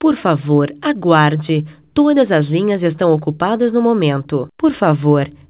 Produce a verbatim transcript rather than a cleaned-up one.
Por favor, aguarde. Todas as linhas estão ocupadas no momento. Por favor,